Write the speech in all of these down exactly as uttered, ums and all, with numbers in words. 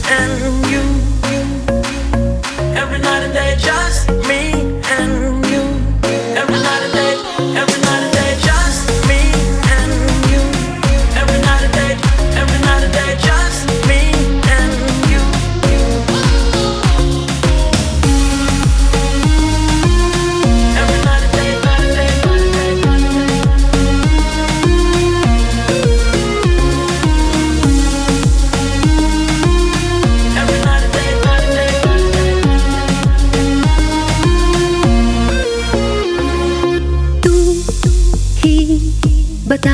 and you. Every night and day, just me and you. Every night and day, every night and day, just me and you. Every night and day, every night and day, just me and you. Every night and day, night and day, night and day, night and day. Every night and day, night and day, night and day. तू ही बता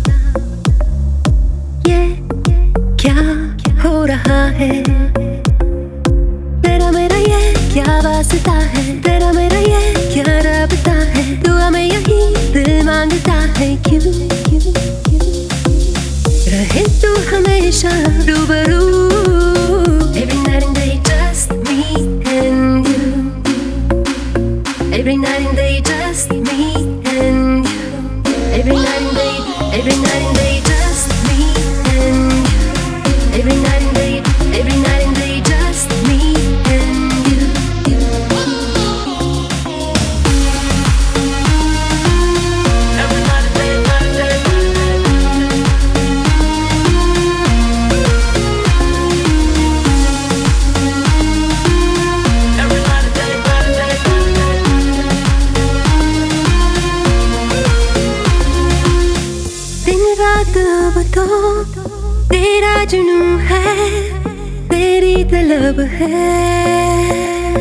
ये क्या हो रहा है, तेरा मेरा ये क्या वास्ता है, तेरा मेरा ये क्या राबता है, दुआ में यही दिल मांगता है, क्यों क्यों क्यों रहे तू हमेशा रूबरू. Every night and day just me and you. Every night and day just me and you. Every night and day, every night and day just me and you. Every night and day, every night and day just me and you. Every night and day, night and day, night and day. Every night and day, night and day, night and day. दिन रात अब तो तेरा जुनून है, तेरी तलब है.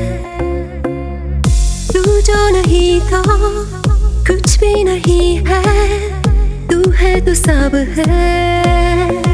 तू जो नहीं तो कुछ भी नहीं है, तू है तो सब है.